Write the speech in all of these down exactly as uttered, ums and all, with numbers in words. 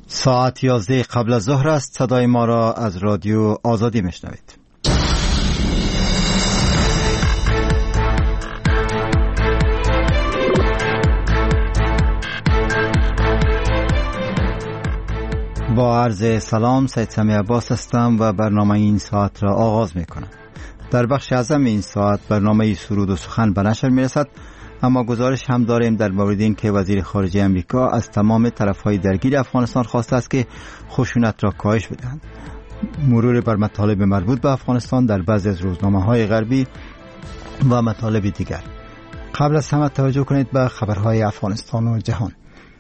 ساعت یازده قبل از ظهر است. صدای ما را از رادیو آزادی میشنوید. با عرض سلام، سید سمیع عباس هستم و برنامه این ساعت را آغاز میکنم. در بخش اعظم این ساعت برنامه سرود و سخن به نشر میرسد، اما گزارش هم داریم در مورد این که وزیر خارجه امریکا از تمام طرفهای درگیر افغانستان خواسته است که خشونت را کاهش بدهند. مرور بر مطالب مربوط به افغانستان در بعضی از روزنامه‌های غربی و مطالب دیگر. قبل از همه توجه کنید به خبرهای افغانستان و جهان.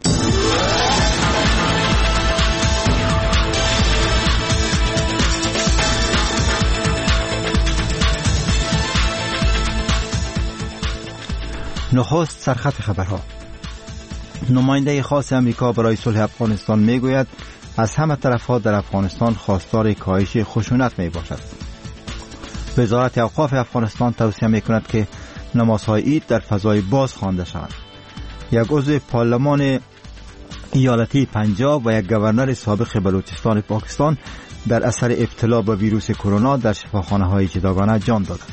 نخست سرخط خبرها. نماینده خاص امریکا برای صلح افغانستان میگوید از همه طرفها در افغانستان خواستار کاهش خشونت می باشد. وزارت اوقاف افغانستان توصیه می کند که نمازهای عید در فضای باز خوانده شود. یک عضو پارلمان ایالتی پنجاب و یک گورنر سابق بلوچستان پاکستان در اثر ابتلا به ویروس کرونا در شفاخانه‌های جداگانه جان دادند.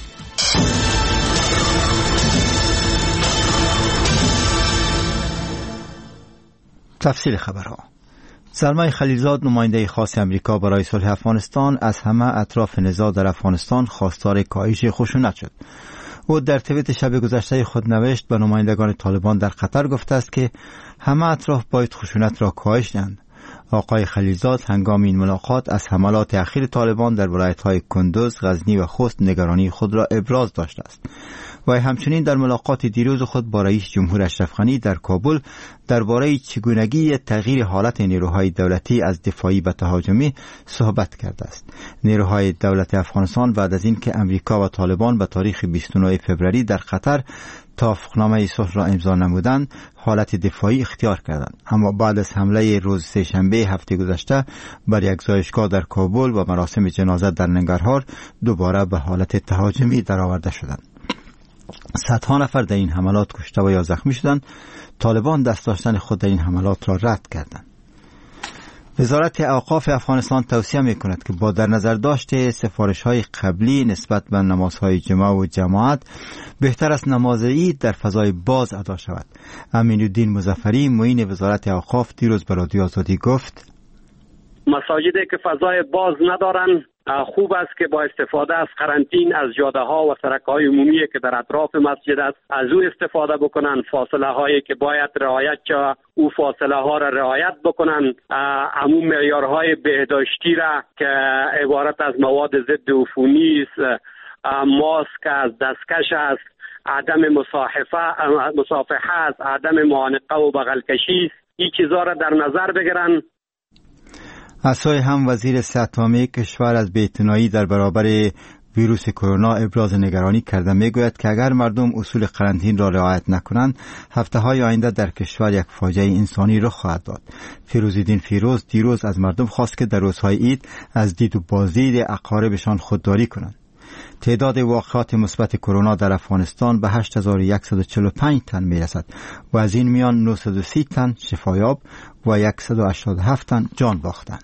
تفصیل خبرها. سلمای خلیلزاد، نماینده خاص امریکا برای صلح افغانستان، از همه اطراف نزاع در افغانستان خواستار کاهش خشونت شد. او در توییت شب گذشته خود نوشت به نمایندگان طالبان در قطر گفته است که همه اطراف باید خشونت را کاهش دهند. آقای خلیلزاد هنگام این ملاقات از حملات اخیر طالبان در ولایت‌های کندوز، غزنی و خوست نگرانی خود را ابراز داشته است. و همچنین در ملاقات دیروز خود با رئیس جمهور اشرف غنی در کابل درباره چگونگی تغییر حالت نیروهای دولتی از دفاعی به تهاجمی صحبت کرده است. نیروهای دولت افغانستان بعد از اینکه امریکا و طالبان به تاریخ بیست و نه فوریه در قطر توافقنامه صلح را امضا نمودند، حالت دفاعی اختیار کردند، اما بعد از حمله روز سه‌شنبه هفته گذشته بر یک زایشگاه در کابل و مراسم جنازه در ننگرهار دوباره به حالت تهاجمی درآورده شدند. صدها نفر در این حملات کشته و یا زخمی شدند. طالبان دست داشتن خود در این حملات را رد کردند. وزارت اوقاف افغانستان توصیه می‌کند که با در نظر داشت سفارش‌های قبلی نسبت به نمازهای جمعه و جماعت، بهتر است نماز عید در فضای باز ادا شود. امین‌الدین مظفری، معین وزارت اوقاف، دیروز به رادیو آزادی گفت: مساجدی که فضای باز ندارن خوب است که با استفاده از قرنطین از جاده ها و سرک های عمومی که در اطراف مسجد است از او استفاده بکنن. فاصله هایی که باید رعایت شود او فاصله ها را رعایت بکنن. عموم معیارهای بهداشتی را که عبارت از مواد ضد عفونی است، ماسک است، دستکش است، عدم مصاحفه مصافحه است، عدم معانقه و بغل کشی است، این چیزا را در نظر بگیرن. از سوی هم وزیر صحت عامه کشور از بی‌اعتنایی در برابر ویروس کرونا ابراز نگرانی کرده. میگوید که اگر مردم اصول قرنطین را رعایت نکنند، هفته‌های آینده در کشور یک فاجعه انسانی رخ خواهد داد. فیروزالدین فیروز دیروز از مردم خواست که در روزهای عید از دید و بازدید اقاربشان خودداری کنند. تعداد واقعات مثبت کرونا در افغانستان به هشت هزار و صد و چهل و پنج تن میرسد و از این میان نهصد و سی تن شفایاب و صد و هشتاد و هفت تن جان باختند.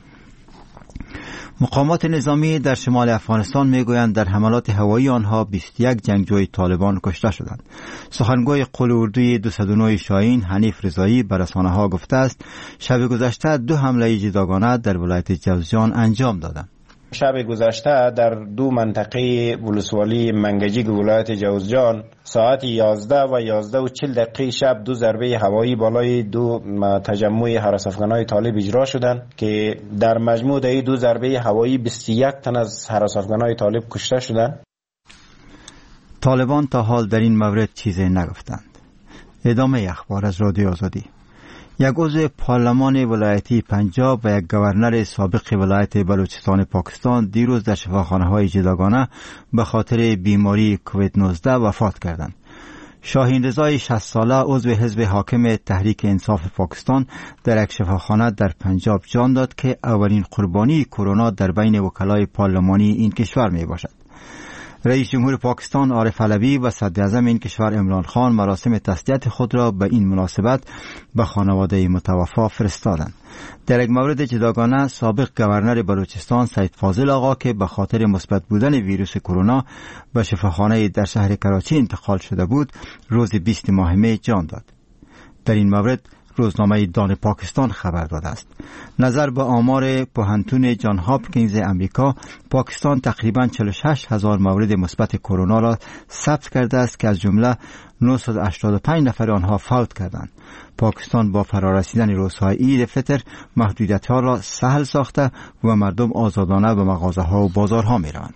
مقامات نظامی در شمال افغانستان میگویند در حملات هوایی آنها بیست و یک جنگجوی طالبان کشته شدند. سخنگوی قول اردوی دویست و نه شاهین حنیف رضایی به رسانه‌ها گفته است شب گذشته دو حمله جداگانه در ولایت جوزجان انجام دادند. شب گذشته در دو منطقه ولسوالی منگجیک ولایت جوزجان ساعت یازده و یازده و چهل دقیقه شب دو ضربه هوایی بالای دو تجمع هراس افغانای طالب اجرا شدند که در مجموع این دو ضربه هوایی بیست و یک تن از هراس افغانای طالب کشته شدند. طالبان تا حال در این مورد چیزی نگفتند. ادامه اخبار از رادیو آزادی. یک عضو پارلمان ولایتی پنجاب و یک گورنر سابق ولایت بلوچستان پاکستان دیروز در شفاخانه‌های جداگانه به خاطر بیماری کووید نوزده وفات کردند. شاهین رضای شصت ساله عضو حزب حاکم تحریک انصاف پاکستان در یک شفاخانه در پنجاب جان داد که اولین قربانی کرونا در بین وکلای پارلمانی این کشور می باشد. رئیس جمهور پاکستان عارف علوی و صدر اعظم این کشور عمران خان مراسم تسلیت خود را به این مناسبت به خانواده متوفا فرستادند. در یک مورد جداگانه، سابق گورنر بلوچستان سید فاضل آقا که به خاطر مثبت بودن ویروس کرونا به شفاخانه در شهر کراچی انتقال شده بود، روز بیست ماه می جان داد. در این مورد روزنامه دان پاکستان خبر داده است. نظر به آمار پوهنتون جان هاپکینز امریکا، پاکستان تقریباً چهل و شش هزار مورد مثبت کرونا را ثبت کرده است که از جمله نهصد و هشتاد و پنج نفر آنها فوت کردند. پاکستان با فرارسیدن روزهای عید فطر محدودیت‌ها را سهل ساخته و مردم آزادانه به مغازه‌ها و بازارها می‌روند.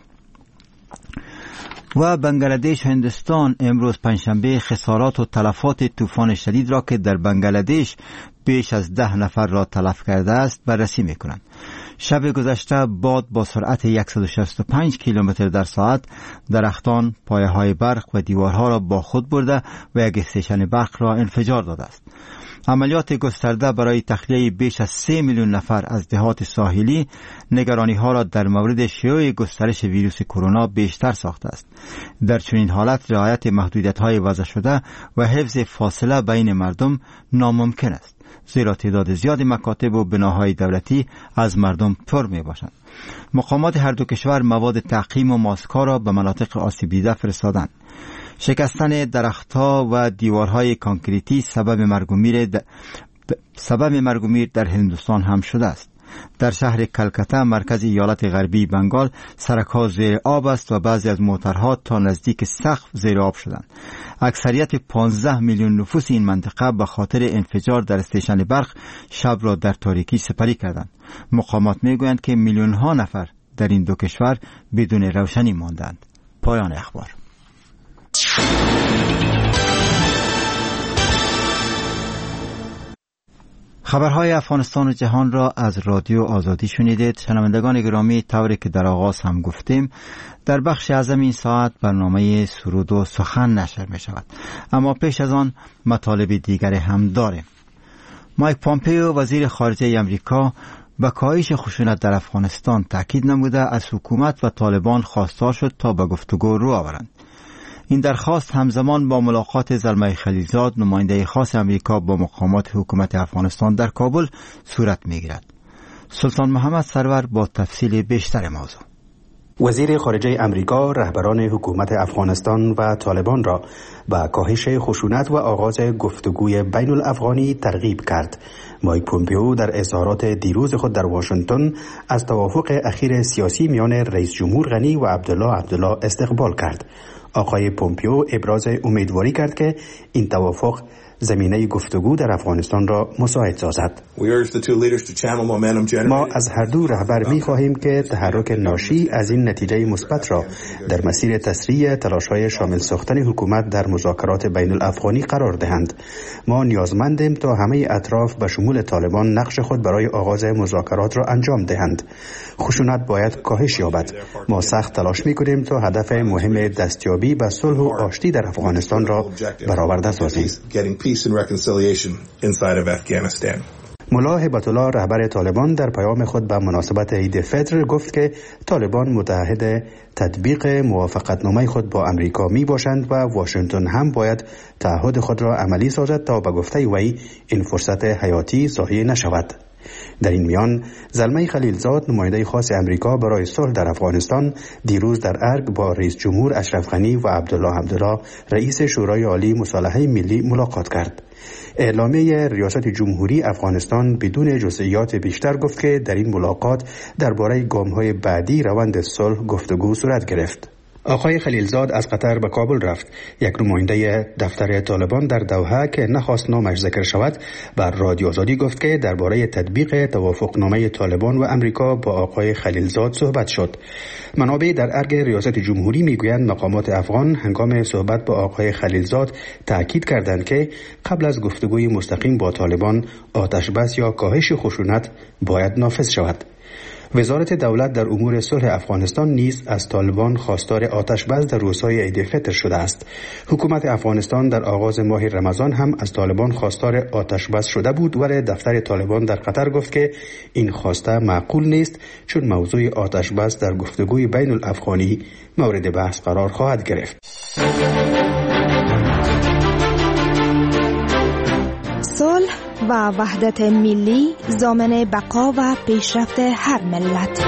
و بنگلادش هندوستان امروز پنجشنبه خسارات و تلفات طوفان شدید را که در بنگلادش بیش از ده نفر را تلف کرده است بررسی می‌کنند. شب گذشته باد با سرعت صد و شصت و پنج کیلومتر در ساعت درختان، پایه‌های برق و دیوارها را با خود برده و یک استیشن برق را انفجار داده است. عملیات گسترده برای تخلیه بیش از سه میلیون نفر از دهات ساحلی نگرانی ها را در مورد شیوع گسترش ویروس کرونا بیشتر ساخته است. در چنین حالت رعایت محدودیت های وضع شده و حفظ فاصله بین مردم ناممکن است، زیرا تعداد زیاد مکاتب و بناهای دولتی از مردم پر می باشند. مقامات هر دو کشور مواد تعقیم و ماسک‌ها را به مناطق آسیب دیده فرستادند. شکستن درختها و دیوارهای کانکریتی سبب مرگ و میر د... سبب مرگ و میر در هندوستان هم شده است. در شهر کلکته مرکز ایالت غربی بنگال سرک‌ها زیر آب است و بعضی از موترها تا نزدیک سقف زیر آب شدند. اکثریت پانزده میلیون نفوس این منطقه به خاطر انفجار در استیشن برق شب را در تاریکی سپری کردند. مقامات میگویند که میلیون ها نفر در این دو کشور بدون روشنی ماندند. پایان اخبار. خبرهای افغانستان و جهان را از رادیو آزادی شنیدید. شنوندگان گرامی، طوری که در آغاز هم گفتیم، در بخش اعظم این ساعت برنامه سرود و سخن نشر می شود، اما پیش از آن مطالب دیگر هم داریم. مایک پامپیو وزیر خارجه امریکا به کاهش خشونت در افغانستان تاکید نموده از حکومت و طالبان خواستار شد تا به گفتگو رو آورند. این درخواست همزمان با ملاقات زلمه خلیلزاد نماینده خاص امریکا با مقامات حکومت افغانستان در کابل صورت می‌گیرد. سلطان محمد سرور با تفصیل بیشتر موضوع. وزیر خارجه امریکا رهبران حکومت افغانستان و طالبان را به کاهش خشونت و آغاز گفتگوی بین الافغانی ترغیب کرد. مایک پومپیو در اظهارات دیروز خود در واشنگتن از توافق اخیر سیاسی میان رئیس جمهور غنی و عبدالله عبدالله استقبال کرد. آقای پومپیو ابراز امیدواری کرد که این توافق زمینه گفتگو در افغانستان را مساعد سازد. ما از هر دو رهبر می خواهیم که تحرک ناشی از این نتیجه مثبت را در مسیر تسریع تلاش‌های شامل ساختن حکومت در مذاکرات بین الافغانی قرار دهند. ما نیازمندیم تا همه اطراف به شمول طالبان نقش خود برای آغاز مذاکرات را انجام دهند. خشونت باید کاهش یابد. ما سخت تلاش می کنیم تا هدف مهم دستیابی به صلح و آشتی در افغانستان را برآورده سازیم. ملا هبت الله رهبر طالبان در پیام خود به مناسبت عید فطر گفت که طالبان متعهد تطبیق موافقتنامه خود با امریکا می باشند و واشنگتن هم باید تعهد خود را عملی سازد تا به گفته وی این فرصت حیاتی ضایع نشود. در این میان زلمه خلیلزاد نماینده خاص امریکا برای صلح در افغانستان دیروز در ارگ با رئیس جمهور اشرف غنی و عبدالله عبدالله رئیس شورای عالی مصالحه ملی ملاقات کرد. اعلامیه ریاست جمهوری افغانستان بدون جزئیات بیشتر گفت که در این ملاقات درباره گام‌های بعدی روند صلح گفتگو صورت گرفت. آقای خلیلزاد از قطر به کابل رفت. یک نماینده دفتر طالبان در دوحه که نخواست نامش ذکر شود بر رادیو آزادی گفت که درباره تطبیق توافقنامه طالبان و امریکا با آقای خلیلزاد صحبت شد. منابع در ارگ ریاست جمهوری میگویند مقامات افغان هنگام صحبت با آقای خلیلزاد تاکید کردند که قبل از گفتگوی مستقیم با طالبان آتش بس یا کاهش خشونت باید نافذ شود. وزارت دولت در امور صلح افغانستان نیز از طالبان خواستار آتش بس در روزهای عید فطر شده است. حکومت افغانستان در آغاز ماه رمضان هم از طالبان خواستار آتش بس شده بود، ولی دفتر طالبان در قطر گفت که این خواسته معقول نیست، چون موضوع آتش بس در گفتگوی بین الافغانی مورد بحث قرار خواهد گرفت. صلح و وحدت ملی ضامن بقا و پیشرفت هر ملت.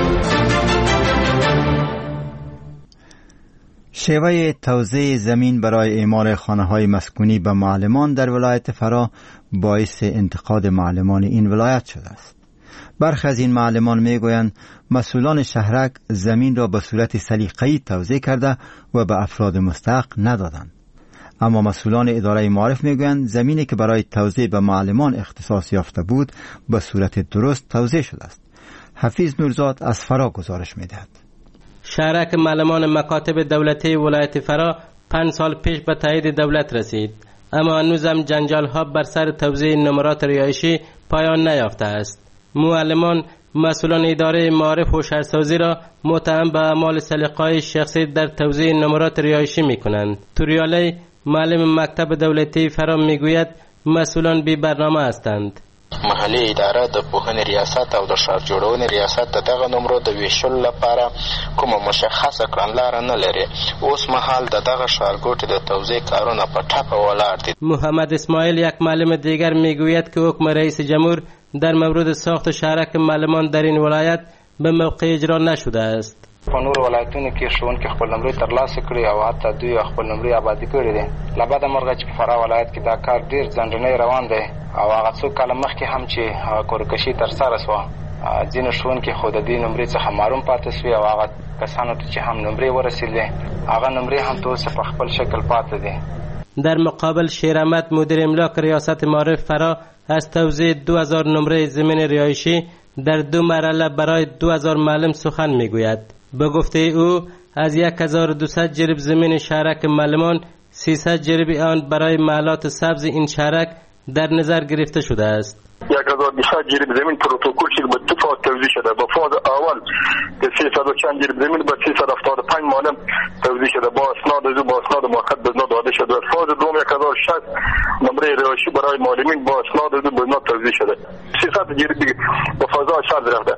شیوه توزیع زمین برای اعمار خانه‌های مسکونی به معلمان در ولایت فرا باعث انتقاد معلمان این ولایت شده است. برخی از این معلمان میگویند مسئولان شهرک زمین را به صورت سلیقه‌ای توزیع کرده و به افراد مستحق ندادند. اما مسئولان اداره معارف میگویند زمینی که برای توزیع به معلمان اختصاص یافته بود به صورت درست توزیع شده است. حفیظ نورزاد از فرا گزارش میدهد. شهرک معلمان مکاتب دولتی ولایت فرا پنج سال پیش به تایید دولت رسید، اما هنوزم جنجال ها بر سر توزیع نمرات رهایشی پایان نیافته است. معلمان مسئولان اداره معارف و شهرسازی را متهم به اعمال سلیقه‌ای شخصی در توزیع نمرات رهایشی می‌کنند. توریالی معلم مکتب دولتی فرا میگوید مسئولان بی برنامه هستند. محلي اداره د پوهنې ریاست او د ښار جوړونې ریاست د دغه نمرو د ویشلو لپاره کومه مشخصه کړنلاره نه لري. اوس مهال د دغه ښارګوټي د توزیع کارونه په ټپه ولاړ دي. محمد اسماعیل یک معلم دیگر میگوید که حکم رئیس جمهور در مورد ساخت شهرک معلمان در این ولایت به موقع اجرا نشده است. په نور ولایتونو کې ښوونکي خپل نمرې ترلاسه کړي او حتی دوی خپل نمرې آبادي کړي دي. له بده مرغه چې په فرا ولایت کې دا کار ډېر ځنډنی روان دی او هغه څو کاله مخکې هم چې کورکشي ترسره شوه ځینې ښوونکي خو د دې نمرې څخه محروم پاتې شوي او هغه کسانو ته چې هم نمرې ورسېدلې هغه نمرې هم تر په خپل شکل پاتې دي. در مقابل شیر احمد مدیر املاک ریاست معارف فرا از توزیع دو هزار نمره زمین رهایشی در دو مرحله برای دو هزار معلم سخن میگوید. به گفته او از یک هزار و دویست جریب زمین شهرک معلمان سیصد جریب آن برای محلات سبز این شهرک در نظر گرفته شده است. یک هزار و بیست جریب زمین پروتکل شده به دو فاز توزیع شده. به فاز اول به سیصد و چند جریب زمین به سیصد و هفتاد و پنج معلم توزیع شده با اسناد از با اسناد موقت به اسناد داده شده. فاز دوم یک هزار و شصت نمره رهایشی برای معلمین با اسناد از به اسناد توزیع شده. سیصد جریب به فاز شرط رفته.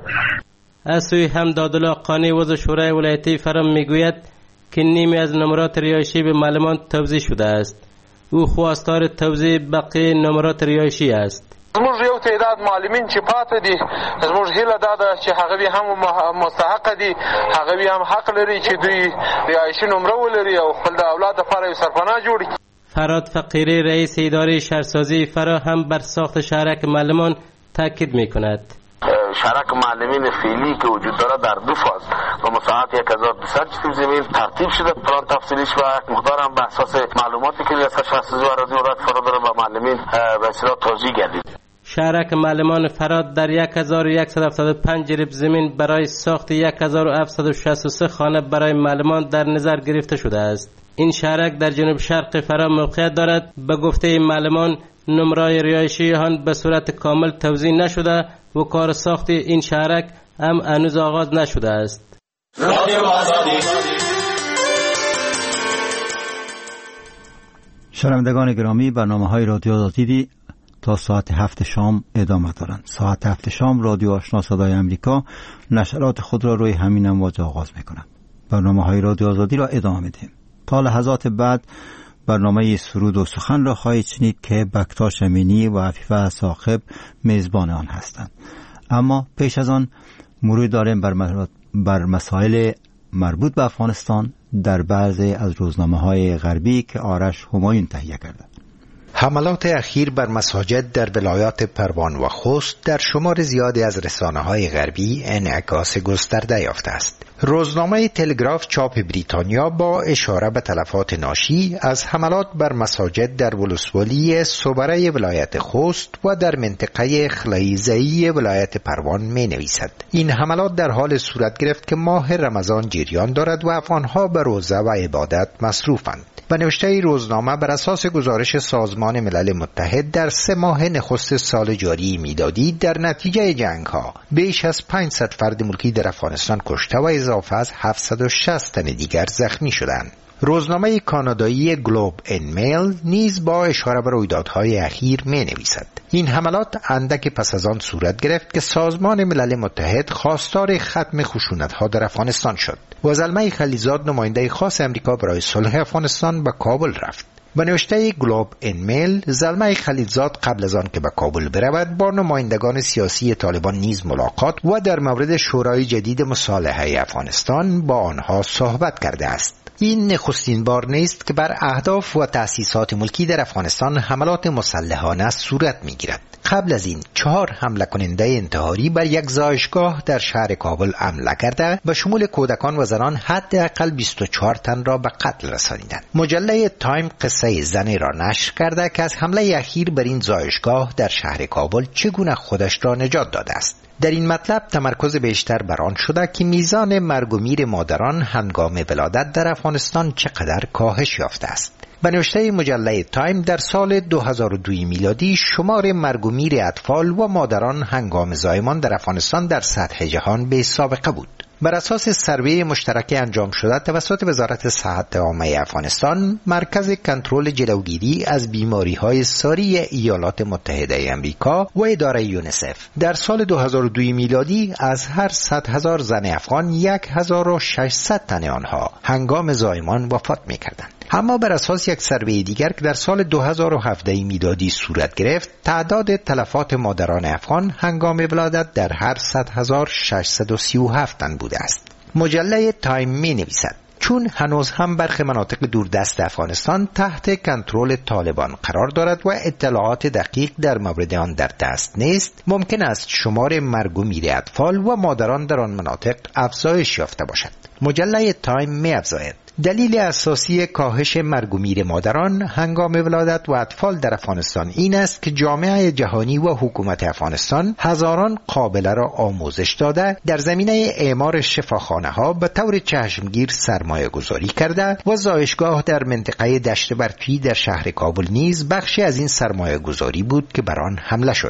از سوی حمدالله قانی عضو شورای ولایتی فرا میگوید که نیمی از نمرات رهایشی به معلمان توزیع شده است. او خواستار توزیع بقیه نمرات رهایشی است. زموږ یو تعداد معلمین چې پاتې دي زموږ هیله دا ده چې هغوی هم مستحق دي، هغوی هم حق لري چې دوی رهایشي نمره ولري او خپل د اولاد لپاره یو سرپناه جوړ کړي. فراد فقیری رئیس اداره شهرسازی فرا هم بر ساخت شهرک معلمان تاکید میکند. شهرک معلمین فعلی که وجود داره در دو فاز با مساحت یک هزار و دویست جریب زمین ترتیب شده. پلان تفصیلیش و مقدار هم به اساس معلوماتی که ریاست شهرسازی و اراضی ولایت فرا داره با معلمین به اصطلاح توزیع گردید. شهرک معلمان فراد در یک هزار و صد و هفتاد و پنج جریب زمین برای ساخت یک هزار و هفتصد و شصت و سه خانه برای معلمان در نظر گرفته شده است. این شهرک در جنوب شرق فرا موقعیت دارد. به گفته معلمان نمرای رهایشی آن به صورت کامل توزیع نشده و کار ساخت این شهرک هم هنوز آغاز نشده است. شنوندگان گرامی، برنامه‌های رادیو آزادی تا ساعت هفت شام ادامه دارند. ساعت هفت شام رادیو آشنا صدای امریکا نشرات خود را روی همین امواج آغاز می‌کند. برنامه‌های رادیو آزادی را ادامه می‌دهیم. تا لحظات بعد برنامه سرود و سخن را خواهید شنید که بکتاش امینی و عفیفه صاحب میزبان آن هستند. اما پیش از آن مرور داریم بر, بر مسائل مربوط به افغانستان در بعضی از روزنامه‌های غربی که آرش همایون تهیه کرده. حملات اخیر بر مساجد در ولایات پروان و خوست در شمار زیادی از رسانه‌های غربی انعکاس گسترده یافته است. روزنامه تلگراف چاپ بریتانیا با اشاره به تلفات ناشی از حملات بر مساجد در ولسوالی صوبره ولایت خوست و در منطقه خلیزه‌ای ولایت پروان می نویسد: این حملات در حال صورت گرفت که ماه رمضان جریان دارد و افغانها به روزه و عبادت مصروفند. و نوشته روزنامه بر اساس گزارش سازمان ملل متحد در سه ماه نخست سال جاری میلادی در نتیجه جنگ ها بیش از پانصد فرد ملکی در افغانستان کشته و اضافه از هفتصد و شصت تن دیگر زخمی شدند. روزنامه کانادایی گلوب ان میل نیز با اشاره به رویدادهای اخیر می نویسد: این حملات اندک پس از آن صورت گرفت که سازمان ملل متحد خواستار ختم خشونت‌ها در افغانستان شد و زلمه خلیزاد نماینده خاص امریکا برای صلح افغانستان به کابل رفت. به نوشته گلوب ان میل، زلمه خلیزاد قبل از آن که به کابل برود با نمایندگان سیاسی طالبان نیز ملاقات و در مورد شورای جدید مصالحه افغانستان با آنها صحبت کرده است. این نخستین بار نیست که بر اهداف و تأسیسات ملکی در افغانستان حملات مسلحانه صورت می‌گیرد. قبل از این چهار حمله کننده انتحاری بر یک زایشگاه در شهر کابل حمله کرده به شمول کودکان و زنان حداقل بیست و چهار تن را به قتل رسانیدند. مجله تایم قصه زنی را نشر کرده که از حمله اخیر بر این زایشگاه در شهر کابل چگونه خودش را نجات داده است. در این مطلب تمرکز بیشتر بر آن شده که میزان مرگ و میر مادران هنگام ولادت در افغانستان چقدر کاهش یافته است. به نوشته مجله تایم در سال دو هزار و دو میلادی شمار مرگ و میر اطفال و مادران هنگام زایمان در افغانستان در سطح جهان بی سابقه بود. بر اساس سروی مشترک انجام شده توسط وزارت صحت عامه افغانستان، مرکز کنترل جلوگیری از بیماری‌های ساری ایالات متحده آمریکا و اداره یونیسف در سال دو هزار و دو میلادی از هر صد هزار زن افغان یک هزار و ششصد تن آنها هنگام زایمان وفات می‌کردند. اما بر اساس یک سروی دیگر که در سال دو هزار و هفده میلادی صورت گرفت، تعداد تلفات مادران افغان هنگام ولادت در هر صد هزار ششصد و سی و هفت تن بوده است. مجله تایم می نویسد: چون هنوز هم برخی مناطق دوردست افغانستان تحت کنترل طالبان قرار دارد و اطلاعات دقیق در مورد آن در دست نیست، ممکن است شمار مرگ و میر اطفال و مادران در آن مناطق افزایش یافته باشد. مجله تایم می افزاید: دلیل اساسی کاهش مرگ و میر مادران هنگام ولادت و اطفال در افغانستان این است که جامعه جهانی و حکومت افغانستان هزاران قابله را آموزش داده در زمینه اعمار شفاخانه ها به طور چشمگیر سرمایه گذاری کرده و زایشگاه در منطقه دشت برفی در شهر کابل نیز بخشی از این سرمایه گذاری بود که بر آن حمله شد.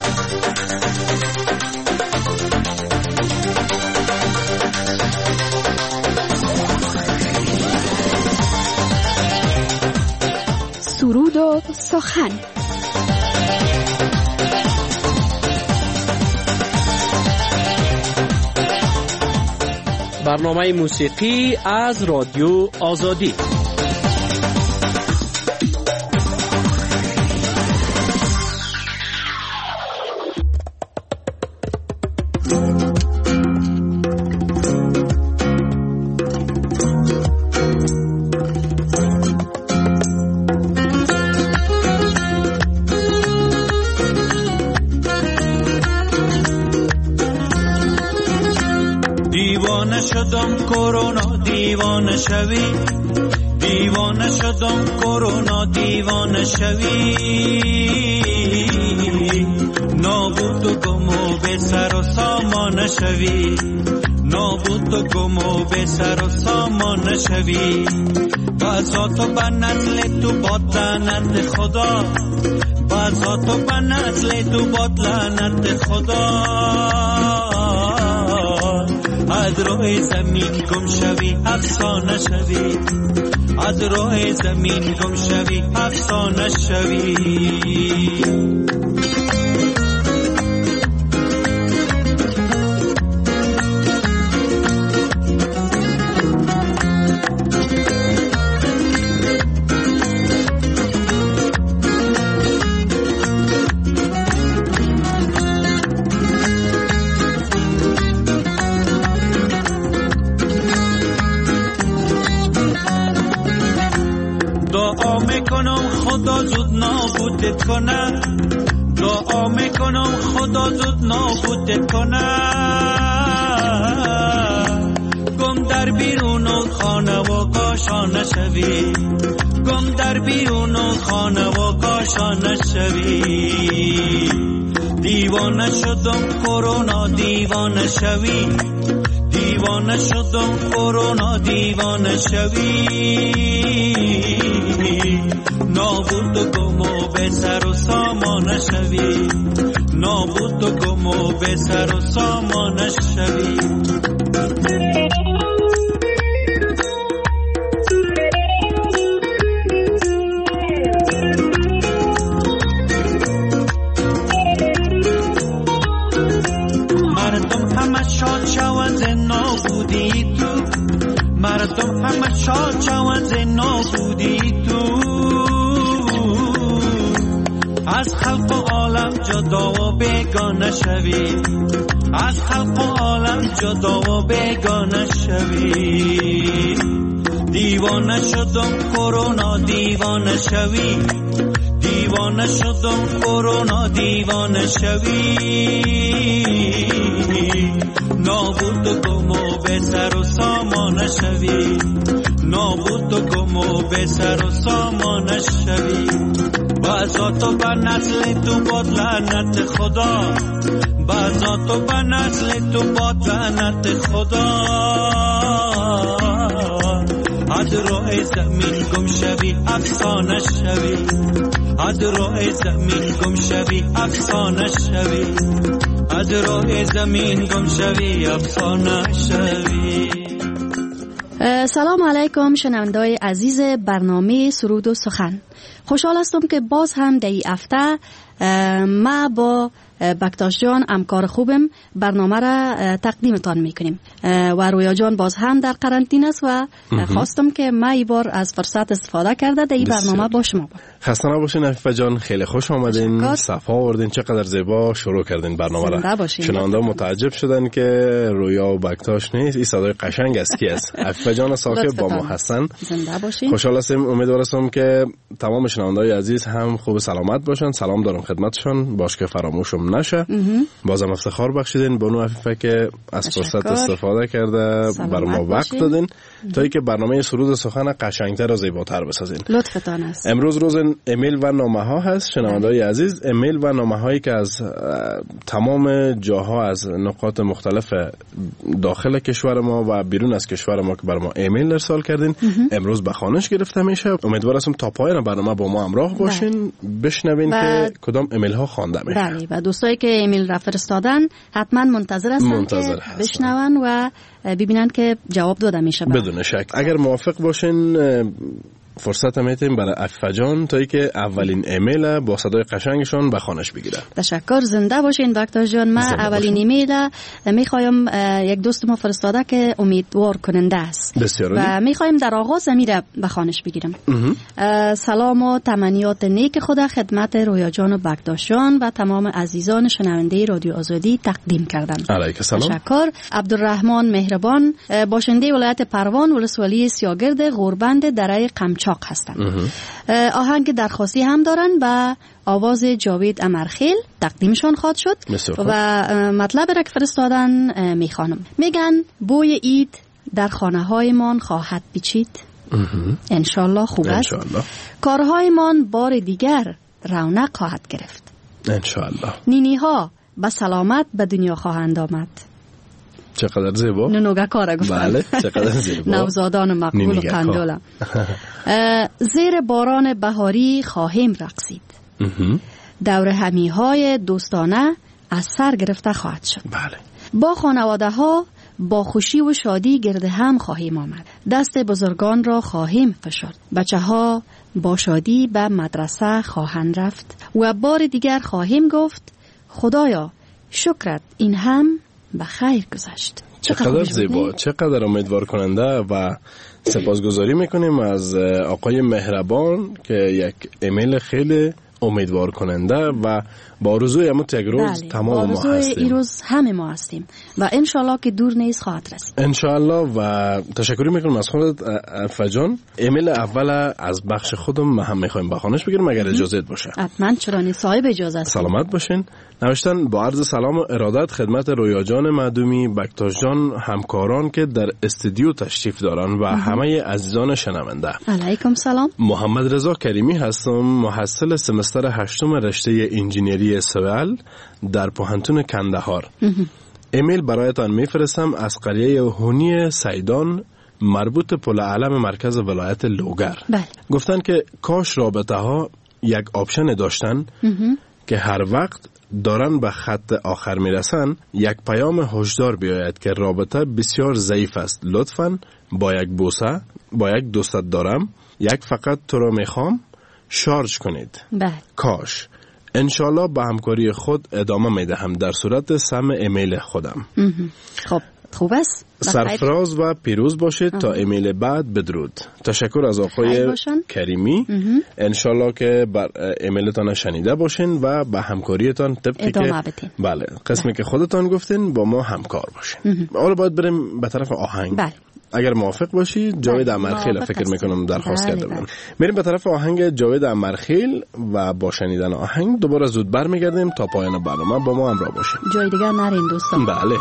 سرود و سخن. برنامه موسیقی از رادیو آزادی. شدم کرونا دیوانه شوی، دیوانه شدم کرونا دیوانه شوی، نابود و گم و به سر و سامان شوی، نابود و گم و به سر و سامان شوی، بازا تو به نسل تو باد لعنت خدا، بازا تو به نسل تو باد لعنت خدا، از روی زمین گم شوی افسانه شوی، از روی زمین گم شوی افسانه شوی. خدا زود نابودت کنه، دعا میکنم خدا زود نابودت کنه، آشنا نشوی، گم در بیرون و خانه و کاشا نشوی. دیوانه شدم کرونا دیوانه شوی، دیوانه شدم کرونا دیوانه شوی. نابود و گم و به سر و سامان شوی، نابود و گم و به سر و سامان شوی. مردم همه شاد شوند ز نابودی تو، مردم همه شاد شوند ز نابودی تو. از خلق و عالم جدا و بیگانه شوی، از خلق و عالم جدا و بیگانه شوی. دیوانه شدم کرونا دیوانه شوی، دیوانه شدم کرونا دیوانه شوی. نابود و گم و به سر و سامان شوی، نابود و گم و به سر و سامان شوی. بعضا تو به نسل تو باد لعنت خدا، بعضا تو به نسل تو باد لعنت خدا. از روی زمین گم شوی افسانه شوی، از روی زمین گم شوی افسانه شوی، از روی زمین گم شوی افسانه شوی. سلام علیکم شنوندای عزیز برنامه سرود و سخن. خوشحال هستم که باز هم در این هفته ما با بکتاش جان همکار خوبم برنامه را تقدیمتان میکنیم و رویا جان باز هم در قرنطینه است و خواستم که ما این بار از فرصت استفاده کرده در این برنامه با شما با. خسته نباشین عفیفه جان، خیلی خوش آمدین، صفا آوردین، چقدر زیبا شروع کردین برنامه را. شنونده متعجب شدن که رویا و بکتاش نیست، این صدای قشنگ است کی است؟ عفیفه جان ساکه با ما هستن. زنده باشین. خوشحال هستم، امیدوارم که تمام شنوندای عزیز هم خوب سلامت باشن. سلام دارم خدمتشون، باش که فراموشم نشه. بازم افتخار بخشیدین به اون عفیفه که از فرصت استفاده کرده بر ما وقت دادین تا اینکه برنامه سرود سخن قشنگتر و زیباتر بسازین. لطفتان است. امروز روز ایمیل و نامه ها هست شنوندای عزیز. ایمیل و نامه هایی که از تمام جاها از نقاط مختلف داخل کشور ما و بیرون از کشور ما که بر ما ایمیل ارسال کردین امروز به خوانش گرفته میشه. امیدوارم تا پایان برنامه با ما همراه باشین، بشنوین که کدام ایمیل ها خوانده میشه. بله، و دوستایی که ایمیل را فرستادن حتما منتظر هستن منتظر که هستن. بشنون و ببینن که جواب داده میشه. بدون شک. اگر موافق باشین فرصت میتیم برای عفیفه جان تا ای که اولین ایمیل با صدای قشنگشون به خوانش بگیره. تشکر، زنده باشین بکتاش جان. من اولین ایمیل میخوایم یک دوست ما فرستاده که امیدوار کننده است بسیار و میخوایم در آغاز میره به خوانش بگیرم. سلام و تمنیات نیک خدا خدمت رویا جان و بکتاش جان و تمام عزیزان شنونده رادیو آزادی تقدیم کردم. علیک سلام. تشکر. عبدالرحمن مهربان، باشنده ولایت پروان ولسوالی سیاگرد غوربند دره قمچاق هستند. آهنگ درخواستی هم دارن و آواز جاوید امرخیل تقدیمشان خواهد شد و مطلب را که فرستادن میخوانم. میگن بوی عید در خانه هایمان خواهد پیچید، انشالله خوب است. کارهایمان بار دیگر رونق خواهد گرفت، انشالله. نینی ها به سلامت به دنیا خواهند آمد. چقدر زیبا. نونوگه کاره گفتن. بله، چقدر زیبا. نوزادان مقبول و قندوله. زیر باران بهاری خواهیم رقصید. دور همی های دوستانه از سر گرفته خواهد شد. بله. با خانواده ها با خوشی و شادی گرد هم خواهیم آمد. دست بزرگان را خواهیم فشرد. بچه ها با شادی به مدرسه خواهند رفت و بار دیگر خواهیم گفت خدایا شکرت این هم به خیر گذشت. چقدر زیبا، چقدر امیدوار کننده و سپاسگزاری میکنیم از آقای مهربان که یک ایمیل خیلی امیدوار کننده و با آرزوی امت یک روز بله. تمام ما هستیم. این روز همه ما هستیم و انشالله که دور نیست خواهد رسید انشالله. و تشکر میکنم از خودت فجان. ایمیل اول از بخش خودم ما هم میخوایم بخوانش بگیرم اگر اجازه باشه. حتما، چرا نیست، صاحب اجازه است. سلامت باشین. نوشتن با عرض سلام و ارادت خدمت رویا جان معدومی، بکتاش جان، همکاران که در استودیو تشریف دارن و همه عزیزان شنونده. علیکم سلام. محمد رضا کریمی هستم، محصل سمستر هشتم رشته انجینری سیویل در پوهنتون کندهار. ایمیل برایتان میفرستم از قریه هونی سیدان مربوط پل علم مرکز ولایت لوگر. بله. گفتن که کاش رابطه ها یک آپشن داشتن که هر وقت دارن به خط آخر میرسن یک پیام هشدار بیاید که رابطه بسیار ضعیف است، لطفاً با یک بوسه، با یک دوستت دارم، یک فقط تو رو میخوام شارژ کنید. بله. کاش. انشالله به همکاری خود ادامه میدهم در صورت سم ایمیل خودم. خب خوب است. سرفراز و پیروز باشید. آه. تا ایمیل بعد بدرود. تشکر از آقای کریمی. انشالله که بر ایمیلتان شنیده باشین و به همکاریتان طبقی که بله قسمی که خودتان گفتین با ما همکار باشین. حالا باید بریم به طرف آهنگ. بله. اگر موافق باشی جاوید امرخیل فکر میکنم درخواست کرده بودم. میریم به طرف آهنگ جاوید امرخیل و با شنیدن آهنگ دوباره زود برمیگردیم تا پایان برنامه با ما همراه باشین. جای دیگر نرین دوستان. بله.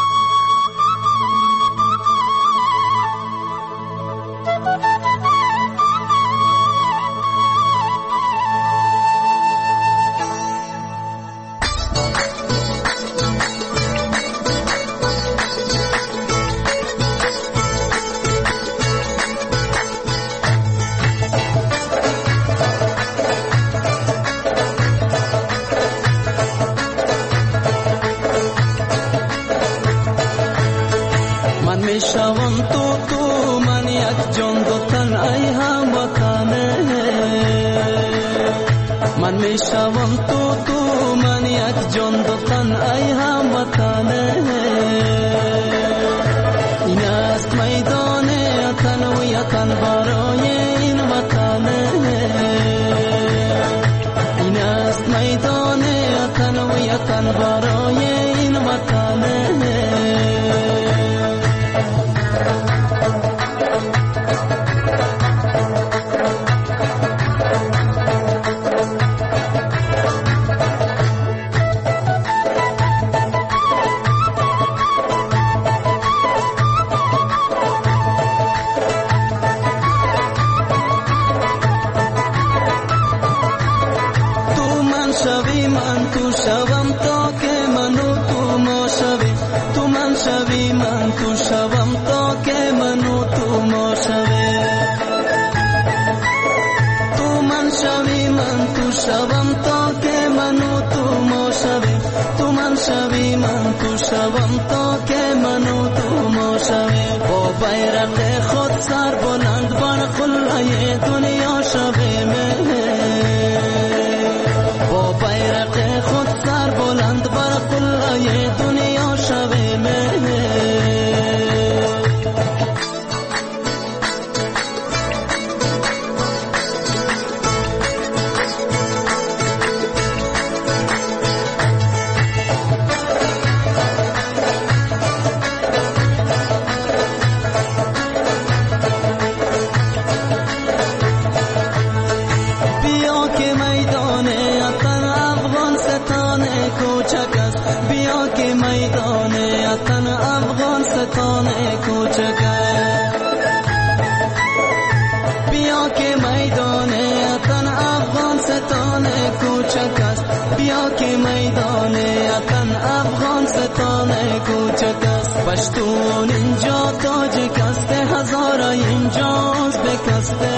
پشتون اینجا تاجک است، هزارا اینجاست بکسته.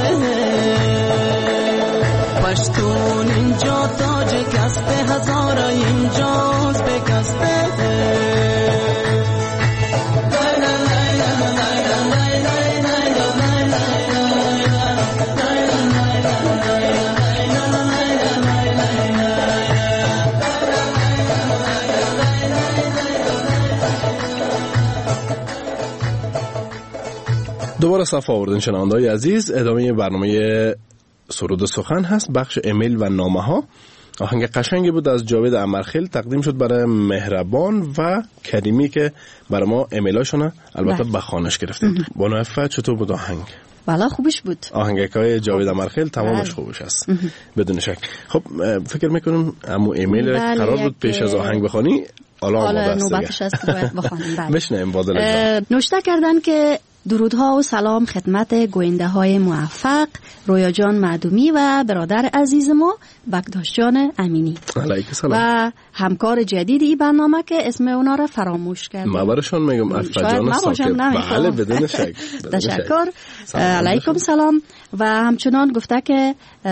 پشتون اینجا تاجک است، هزارا اینجاست بکسته. دوباره صف آوردن شنونده‌های عزیز. ادامه برنامه سرود سخن هست، بخش ایمیل و نامه ها. آهنگ قشنگی بود از جاوید امرخیل، تقدیم شد برای مهربان و کریمی که برای ما ایمیلاشونه البته به خانش گرفتیم. بانو عفت چطور بود آهنگ؟ والا خوبش بود. آهنگکای جاوید امرخیل تمامش خوبش است بدون شک. خب فکر میکنم امو ایمیل قرار بود پیش از آهنگ بخونی، حالا حالا نوبتش است که باید بخونیم. بشنویم بادل اجرا. نوشته کردن که درودها و سلام خدمت گوینده های موفق رویا جان معدومی و برادر عزیز ما بکداش جان امینی و همکار جدید این برنامه که اسم اونا را فراموش کردم. ما برشان میگم عفت جان ساکت. بله بدون شک. تشکر. علیکم سلام. و همچنان گفته که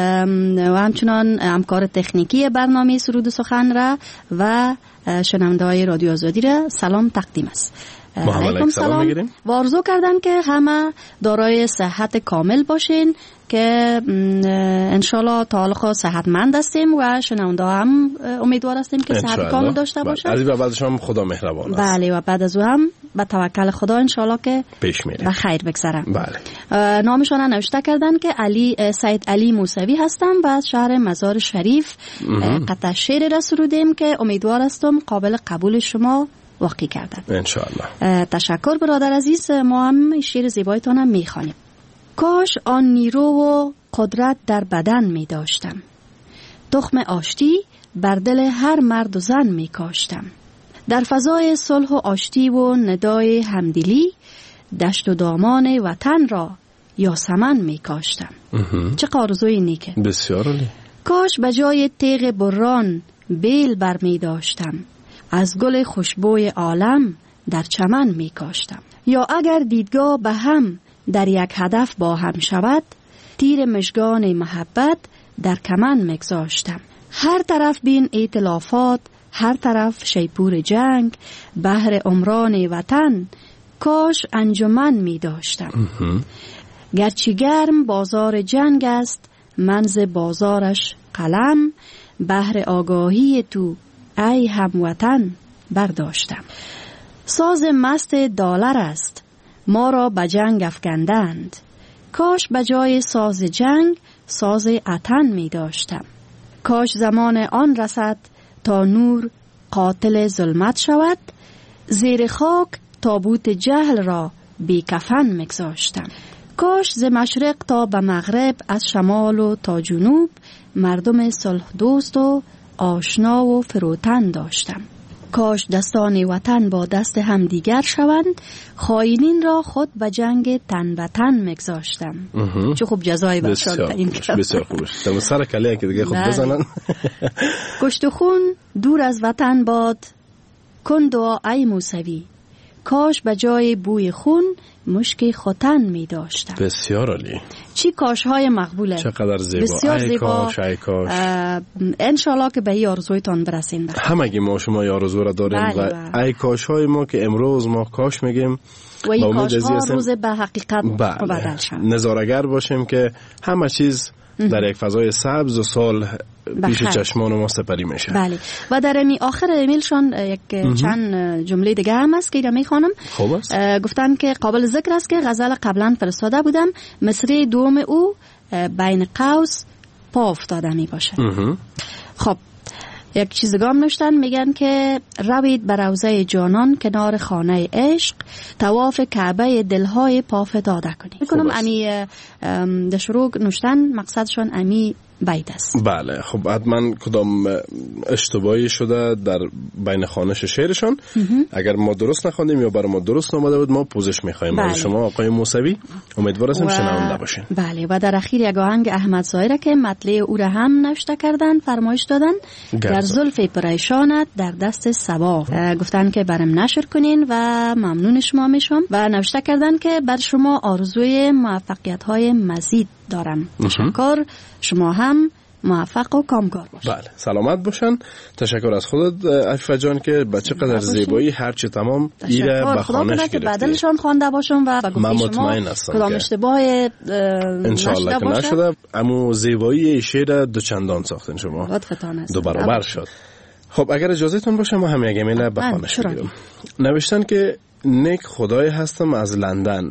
و همچنان همکار تکنیکی برنامه سرود و سخن را و شنونده های رادیو آزادی را سلام تقدیم است. علیکم سلام. و آرزو کردن که همه دارای صحت کامل باشین که انشالله تا حالا صحتمند هستیم و شنونده هم امیدوار هستیم که صحت کامل داشته باشن. از این و بعدش هم خدا مهربان است. بله و بعد از او هم با توکل خدا انشالله که پیش میره و خیر بگذره. بله. نامشان نوشته کردن که علی سید علی موسوی هستم و از شهر مزار شریف. قطع شعر را سرودیم که امیدوار هستم قابل قبول شما واقع کردن انشاءالله. تشکر برادر عزیز. ما هم شعر زیبایتان هم میخوانیم. کاش آن نیرو و قدرت در بدن می داشتم، تخم آشتی بر دل هر مرد و زن می کاشتم، در فضای صلح و آشتی و ندای همدلی دشت و دامان وطن را یاسمن می کاشتم. چه آرزوی نیکه. بسیار عالی. کاش بجای تیغ بران بیل بر می داشتم، از گل خوشبوی عالم در چمن می کاشتم. یا اگر دیدگاه به هم در یک هدف با هم شود، تیر مژگان محبت در کمن مگذاشتم. هر طرف بین ائتلافات، هر طرف شیپور جنگ، بهر عمران وطن کاش انجمن می داشتم. گرچه گرم بازار جنگ است، منز بازارش قلم، بهر آگاهی تو ای هموطن برداشتم. ساز مست دلار است، ما را به جنگ افکندند، کاش به جای ساز جنگ ساز عطن می داشتم. کاش زمان آن رسد تا نور قاتل ظلمت شود، زیر خاک تابوت جهل را بی کفن مگذاشتم. کاش ز مشرق تا به مغرب، از شمال و تا جنوب، مردم صلح دوست و آشنا و فروتن داشتم. کاش دستان وطن با دست هم دیگر شوند، خائنین را خود به جنگ تن به تن مگذاشتم. چه خوب جزای بخشاد این کار. بسیار خوبش. تم سر کله که دیگه خوب بزنن. کشت و خون دور از وطن باد، کن دعا ای موسوی، کاش به جای بوی خون مشک ختن می داشتم. بسیار عالی. چی کاش های مقبوله. چقدر زیبا. بسیار ای زیبا. کاش ای کاش. انشالله که به این آرزویتان برسین. همگی ما شما آرزو را داریم و ای کاش های ما که امروز ما کاش میگیم و این کاش ها روز به حقیقت بدل شد. نظاره‌گر باشیم که همه چیز در یک فضای سبز و صلح پیش چشمان ما سپری میشه. بله. و در امی آخر ایمیلشان یک چند جمله دیگه هم است که اینا میخوانم. خوب است. گفتن که قابل ذکر است که غزل قبلا فرستاده بودم، مصرع دوم او بین قوس پا افتاده می باشه. خب یک چیزگام نوشتن، میگن که روید بر روضه جانان کنار خانه عشق، طواف کعبه دلهای پافتاده کنید. میکنم امی در شروع نوشتن مقصدشون امی بیت است. بله. خب حتما کدام اشتباهی شده در بین خوانش شعرشون. اگر ما درست نخوندیم یا برای ما درست نامده بود ما پوزش میخوایم. بله. از شما آقای موسوی امیدوار هستیم و... شنونده باشین. بله. و در اخیر یک آهنگ احمد ظاهره که مطلع او را هم نوشته کردن فرمایش دادن، در زلف پریشانت در دست صبا. گفتن که برام نشر کنین و ممنون شما میشم و نوشته کردن که بر شما آرزوی موفقیت های مزید دارم. تشکر. شما هم موفق و کامگار باشین. بله. سلامت باشن. تشکر از خودت عفیفه جان که با چقدر زیبایی هرچی تمام ایره به خوانش گرفتی. که بدلشان خوانده باشم و من مطمئن هستم کدام اشتباه انشالله که نشده. اما زیبایی شعر دو چندان ساختن شما. دو برابر شد. خب اگر اجازهتون باشه ما هم یک ایمیل به خوانش بگیرم. نوشتن که نیک خدای هستم از لندن.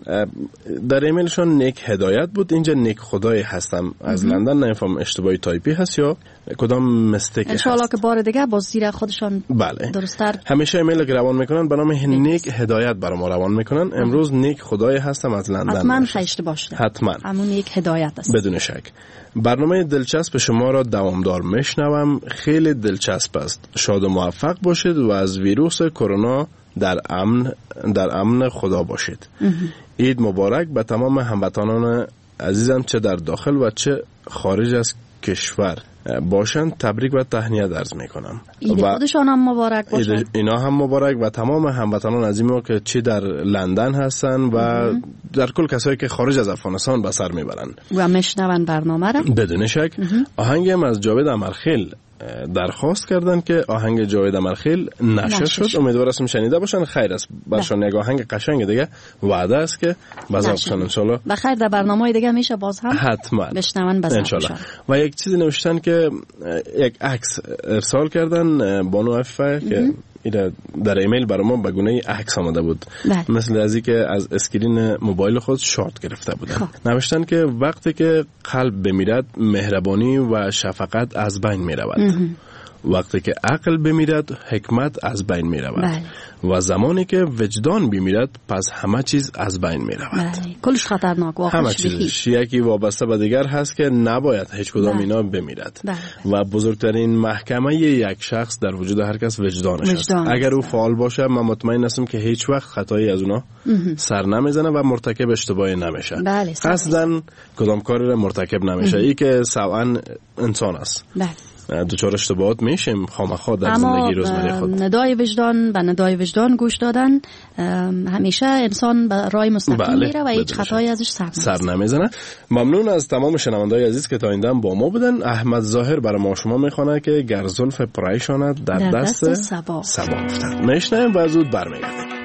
در ایمیلشون نیک هدایت بود، اینجا نیک خدای هستم از لندن. نمیفهم اشتباهی تایپی هست یا کدام مستیک هست. انشاءالله که بار دیگه باز زیر خودشان بله. درست‌تر همیشه ایمیل که روان میکنن به نام نیک هدایت برای ما روان میکنن. امروز نیک خدای هستم از لندن. حتما خیشته باشه. حتما. همون یک هدایت است. بدون شک. برنامه دلچسب شما را دوامدار میشنوم. خیلی دلچسب است. شاد و موفق باشید و از ویروس کرونا در امن در امن خدا باشید. عید مبارک به تمام هموطنان عزیزم، چه در داخل و چه خارج از کشور باشند. تبریک و تهنیت عرض میکنم. عید خودشان هم مبارک باشند. اینا هم مبارک و تمام هموطنان عزیزم که چه در لندن هستن و در کل کسایی که خارج از افغانستان به سر میبرن و میشنون برنامه را. بدون شک. آهنگ هم از جاوید امرخیل درخواست کردن که آهنگ جاوید امرخیل نشر شد. امیدوار هستم شنیده باشن. خیر است برشان یک آهنگ قشنگ دیگه وعده است که بازم ان شاء الله بخیر در برنامه‌های دیگه میشه باز هم حتما بشنون بازم ان شاء الله. و یک چیزی نوشتن که یک عکس ارسال کردن بانو افه که اینا در ایمیل برای ما به گونه عکس آمده بود. بله. مثل ازی که از اسکرین موبایل خود شات گرفته بودن. خب. نوشتن که وقتی که قلب بمیرد مهربانی و شفقت از بین می رود. وقتی که عقل بمیرد حکمت از بین می رود. بله. و زمانی که وجدان بمیرد پس همه چیز از بین می رود. بله. کلش خطرناک واقعا. همه چیز یکی وابسته به دیگر هست که نباید هیچ کدام اینا بمیرد. بله. و بزرگترین محکمه یک شخص در وجود هر کس وجدانش است. اگر او فعال باشه من مطمئن هستم که هیچ وقت خطایی از اونا سر نمیزنه و مرتکب اشتباهی نمیشه. بله. قصداً کدام کاری را مرتکب نمیشه. ای که سواً انسان است. بله. دوچار اشتباهات میشیم خامخا در زندگی روزمره خود. اما ندای وجدان به ندای وجدان گوش دادن همیشه انسان به راه مستقیم بله. میره و هیچ خطایی ازش سر سر نمیزنه. ممنون از تمام شنوندگان عزیز که تا این دم با ما بودن. احمد ظاهر برای ما شما میخونه که گر زلف پریشانت در, در دست, دست سبا سبا افتد. میشنیم و زود برمیگردیم.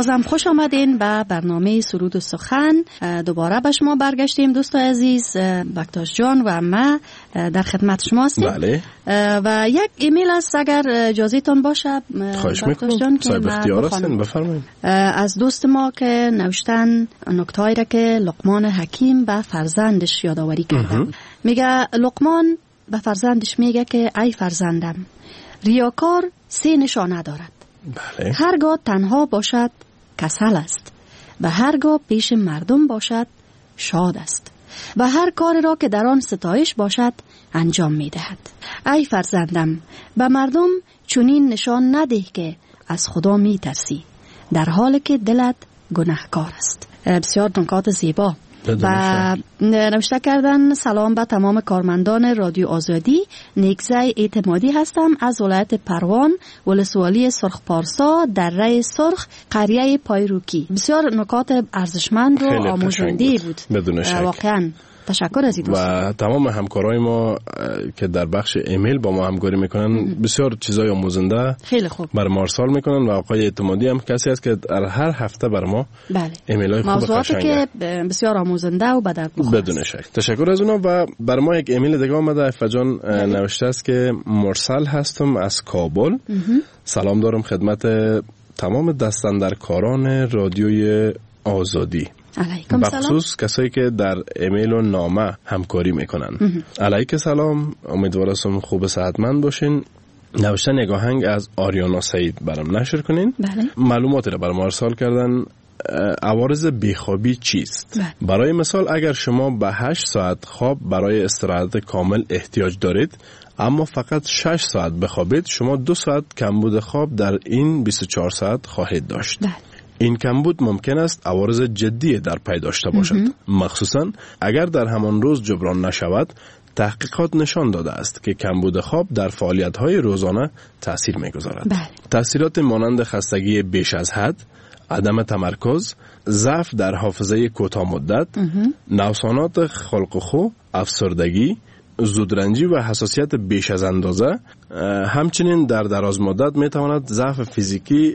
بازم خوش آمدین به برنامه سرود و سخن. دوباره به شما برگشتیم دوستان عزیز. بکتاش جان و ما در خدمت شما هستیم. بله. و یک ایمیل است اگر اجازه تان باشه. خواهش میکنم. صاحب اختیار هستین، بفرمایید. از دوست ما که نوشتن نکته‌ای را که لقمان حکیم به فرزندش یادآوری کرده. میگه لقمان به فرزندش میگه که ای فرزندم، ریاکار سه نشانه دارد. بله. هرگاه تنها باشد کسل است و هرگاه پیش مردم باشد شاد است و هر کار را که در آن ستایش باشد انجام میدهد. ای فرزندم، به مردم چنین نشان نده که از خدا میترسی در حالی که دلت گناهکار است. بسیار نکات زیبا. و نوشته کردن سلام به تمام کارمندان رادیو آزادی. نیکزای اعتمادی هستم از ولایت پروان، ولسوالی سرخ پارسا، دره سرخ، قریه پایروکی. بسیار نکات ارزشمند و آموزنده بود. بدون شک. واقعا تشکر از این دوست. و تمام همکارای ما که در بخش ایمیل با ما همکاری میکنن بسیار چیزای آموزنده خیلی خوب بر ما ارسال میکنن و آقای اعتمادی هم کسی است که در هر هفته بر ما بله. ایمیل های خوب قشنگه که بسیار آموزنده و به درد بخور. بدون شک. تشکر از اونا. و بر ما یک ایمیل دیگه آمده. افجان نوشته است که مرسل هستم از کابل. سلام دارم خدمت تمام دستاندرکاران رادیوی آزادی. علیکم سلام. بخصوص کسایی که در ایمیل و نامه همکاری میکنن. علیکم سلام، امیدوارم خوب صحتمند باشین. نوشتن یک آهنگ از آریانا سعید برام نشر کنین. بله. معلوماتی را برام ارسال کردن. عوارض بیخوابی چیست؟ بله. برای مثال اگر شما به هشت ساعت خواب برای استراحت کامل احتیاج دارید اما فقط شش ساعت بخوابید، شما دو ساعت کمبود خواب در این بیست و چهار ساعت خواهید داشت. بله. این کمبود ممکن است عوارض جدی در پی داشته باشد. مخصوصا اگر در همان روز جبران نشود. تحقیقات نشان داده است که کمبود خواب در فعالیت‌های روزانه تأثیر می‌گذارد. بله. تأثیرات مانند خستگی بیش از حد، عدم تمرکز، ضعف در حافظه کوتاه مدت، نوسانات خلق و خو، افسردگی، زودرنجی و حساسیت بیش از اندازه، همچنین در دراز مدت میتواند ضعف فیزیکی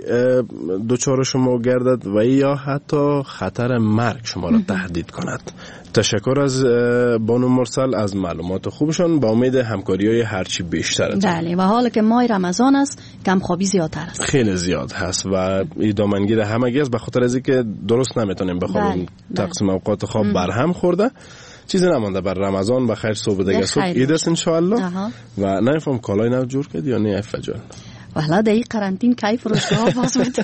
دچار شما گردد و یا حتی خطر مرگ شما را تهدید کند. تشکر از بانو مرسل از معلومات خوبشان. با امید همکاری‌های هرچی بیشتر. بله. و حالا که ماه رمضان است کم خوابی زیادتر است. خیلی زیاد هست و این دامنگیر همگی است به خاطر از اینکه درست نمیتونیم بخوابیم. بله. تقسیم اوقات خواب برهم خورده. چیزی نمانده بر رمضان. بخیر صبح دیگه صبح عید است ان شاء الله. و نمیفهم کالای نو جور کردی یا نه افجان. والا در این قرنطین کی فروشگاه باز می‌کنه.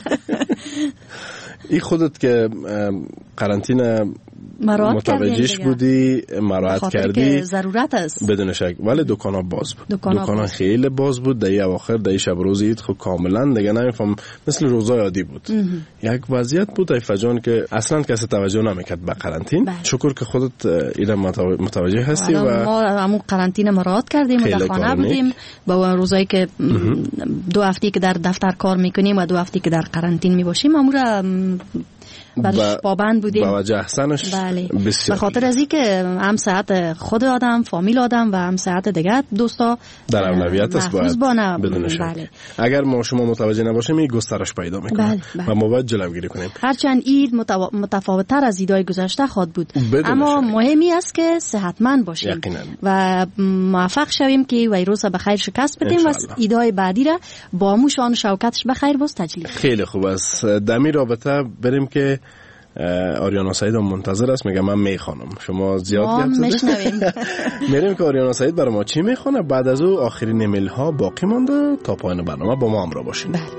این خودت که قرنطینه متوجهش بودی، مراعات کردی که ضرورت است بدون شک، ولی دکانا باز بود. دکانا خیلی باز بود. در اواخر در شب روز عید خب کاملا دیگه نمیفهم مثل روزای عادی بود. یک وضعیت بود ایفجان که اصلا کسی توجه نمیکرد به قرنطین. شکر که خودت اینا متوجه هستی و ما همون قرنطین مراعات کردیم و در خانه بودیم. با روزایی که دو هفته که در دفتر کار میکنیم و دو هفته که در قرنطین میباشیم امورا برش پابند بودیم. با وجه احسنش بله. به خاطر از این که هم صحت خود آدم، فامیل آدم و هم صحت دیگه دوستا در اولویت است باید بدون شک. بله. اگر ما شما متوجه نباشیم این گسترش پیدا میکنه. بله. بله. و ما باید جلوگیری کنیم. هرچند عید متو... متفاوت‌تر از عیدهای گذشته خواهد بود اما شک. مهمی است که صحتمند باشیم یقینا. و موفق شویم که ویروس به خیر شکست بدیم و عیدهای بعدی را با مو شان و شوکتش به خیر باز تجلیل. خیلی خوب است. دمی رابطه بریم که آریانا سعید هم منتظر است. میگه من میخوانم، شما زیاد گپ زدید. میریم که آریانا سعید برای ما چی میخونه. بعد از او آخرین ایمیل ها باقی مانده. تا پایان برنامه با ما همراه باشید. بله.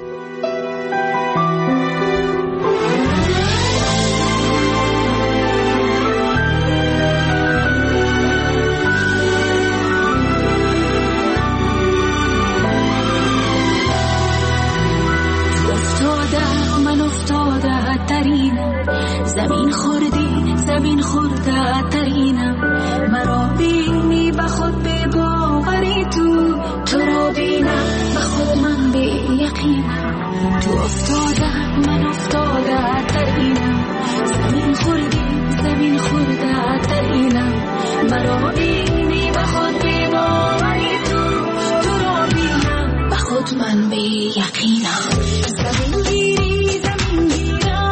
زمین خوردی زمین خورده ترینم، مرا بینی به خود به باوری تو تو را بینم به خود من به یقینم. تو افتاده من افتاده ترینم، زمین خوردی زمین خورده ترینم، مرا بینی به خود به باوری تو تو را بینم به خود من به یقینم. زمین گیری زمین گیرم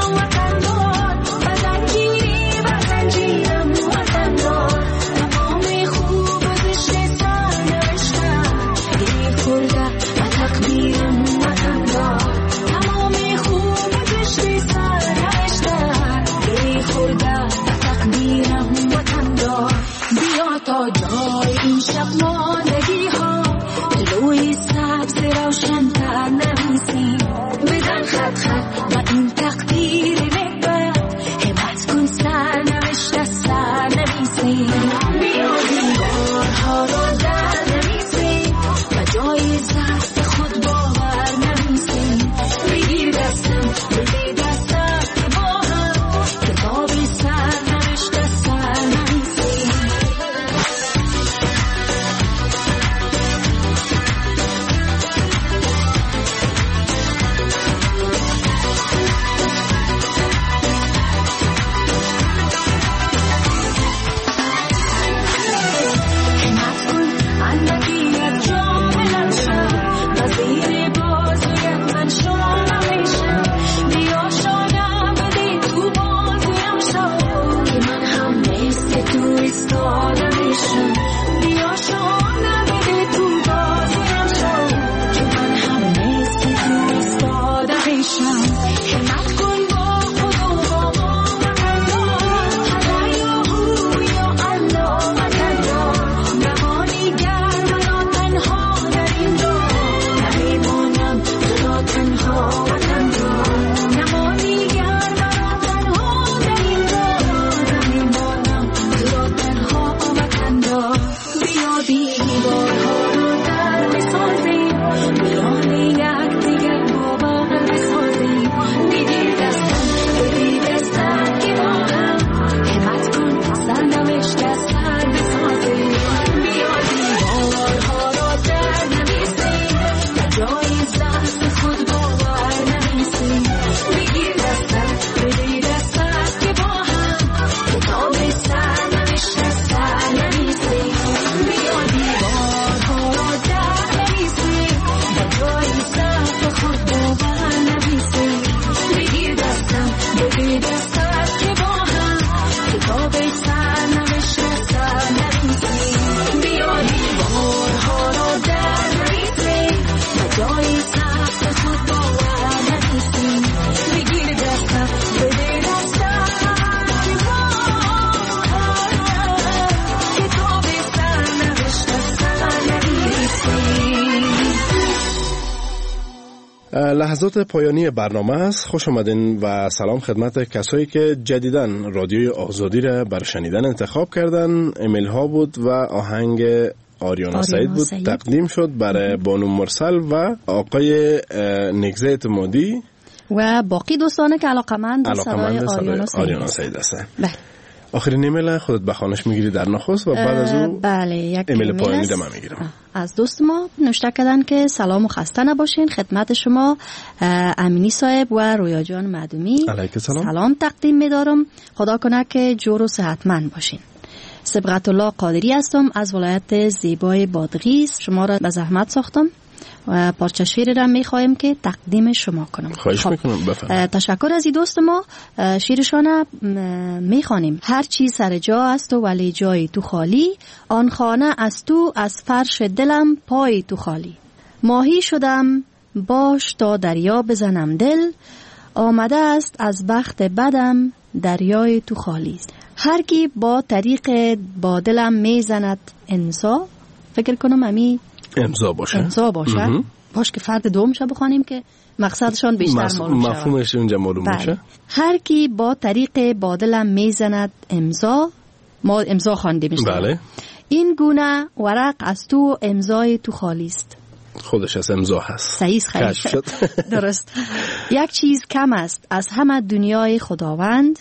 لحظات پایانی برنامه است. خوش آمدین و سلام خدمت کسایی که جدیداً رادیوی آزادی را بر شنیدن انتخاب کردن. ایمیل ها بود و آهنگ آریانا سعید بود سعید. تقدیم شد برای بانو مرسل و آقای نگزه اعتمادی و باقی دوستان که علاقمند به صدای آریانا سعید, آریانا سعید هستن. بله. آخرین ایمیل خودت بخوانش میگیری در نخست و بعد از او بله یک ایمیل پایانی دم میگیرم. از دوست ما نوشته کردن که سلام و خسته نباشین. خدمت شما امینی صاحب و رویا جان معدومی سلام. سلام تقدیم میدارم. خدا کنه که جور و صحتمند باشین. سبقت الله قادری هستم از ولایت زیبای بادغیس. شما را به زحمت ساختم و پارچه شعر را میخوایم که تقدیم شما کنم. خواهش میکنم بفرمایید. تشکر از این دوست ما. شعرشان میخوانیم. هر چیز سر جا است و ولی جای تو خالی، آن خانه از تو از فرش دلم پای تو خالی. ماهی شدم باش تا دریا بزنم دل، آمده است از بخت بدم دریای تو خالی است. هر کی با طریق با دلم میزند امضا، فکر کنم امی امضا باشه امضا باشه امه. باش که فرد دوم شو بخوانیم که مقصدشان بیشتر مس... معلوم شود. مفهومش اونجا معلوم میشه. هر کی با طریق با دلم میزند امضا، ما امضا خواندیم. بله. این گونه ورق از تو امضای تو خالی است. خودش از امضا هست. صحیح خیلی شد. درست. یک چیز کم است از همه دنیای خداوند،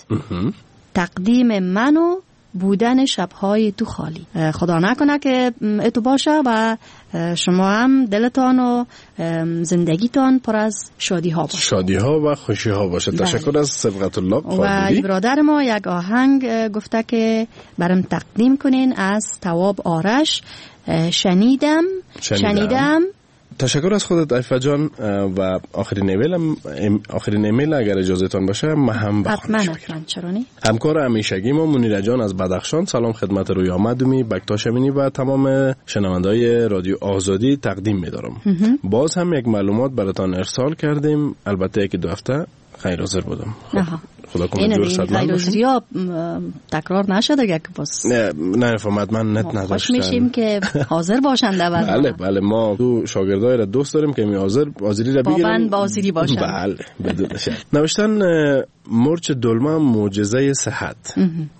تقدیم منو بودن شبهای تو خالی. خدا نکنه که اتو باشه و شما هم دلتان و زندگیتان پر از شادی ها باشه. شادی ها و خوشی ها باشه. تشکر از سبقت الله قادری. و برادر ما یک آهنگ گفته که برام تقدیم کنین از تواب آرش. شنیدم شنیدم, شنیدم. تشکر از خودت عفه جان. و آخرین ایمیل هم آخرین ایمیل اگر اجازه تان باشه ما هم بخونش بگیرم. چرانی؟ همکار همیشگی ما منیر جان از بدخشان. سلام خدمت رویا مدومی، بکتاش امینی و تمام شنوندای رادیو آزادی تقدیم می‌دارم. باز هم یک معلومات براتان ارسال کردیم، البته یک دو هفته غیر حاضر بودم. خدا کنه جور صد من باشیم. یا تکرار نشده که باز نه نه فهمت من نت نداشتم. خوش میشیم که حاضر باشند. بله بله ما تو شاگردای را دوست داریم که می حاضر حاضری را بگیرن. بابن حاضری باشن. بله بدون شک. نوشتن مرچ دلمه معجزه صحت.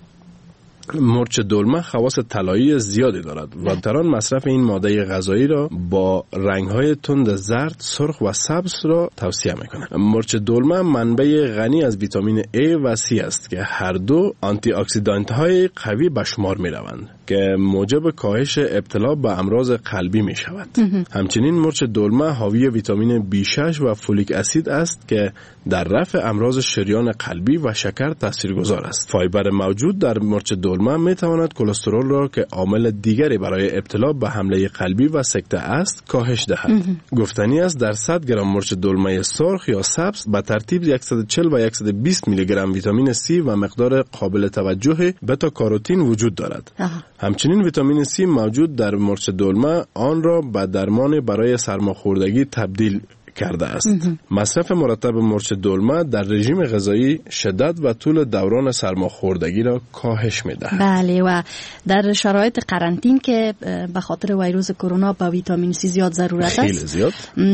مرچ دلمه خواص طلایی زیادی دارد و در آن مصرف این ماده غذایی را با رنگ‌های تند زرد، سرخ و سبز را توصیه می‌کنند. مرچ دلمه منبع غنی از ویتامین A و C است که هر دو آنتی اکسیدانت‌های قوی به شمار می‌روند که موجب کاهش ابتلا به امراض قلبی می‌شود. همچنین مرچ دلمه حاوی ویتامین بی شش و فولیک اسید است که در رفع امراض شریان قلبی و شکر تاثیرگذار است. فایبر موجود در مرچ دلمه میتواند کلسترول را که عامل دیگری برای ابتلا به حمله قلبی و سکته است کاهش دهد. گفتنی است در صد گرم مرچ دلمه سرخ یا سبز به ترتیب صد و چهل و صد و بیست میلی گرم ویتامین C و مقدار قابل توجه بتا کاروتین وجود دارد. آه. همچنین ویتامین C موجود در مرچ دلمه آن را به درمان برای سرماخوردگی تبدیل کرده است. مصرف مرتب مرچ دلمه در رژیم غذایی شدت و طول دوران سرماخوردگی را کاهش می‌دهد. بله و در شرایط قرنطین که به خاطر ویروس کرونا با ویتامین C زیاد ضرورت است. خیلی زیاد.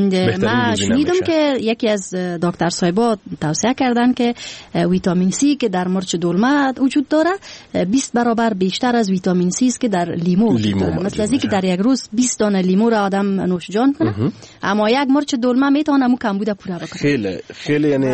ما شنیدم که یکی از دکتر صاحبا توصیه کردن که ویتامین C که در مرچ دلمه وجود داره بیست برابر بیشتر از ویتامین C است که در لیمو وجود داره. مثل از اینکه در یک روز بیست دانه لیمو را آدم نوش جان کنه، اما یک مرچ دلمه میتونه مو کمبود پورا بکنه. خیلی خیلی یعنی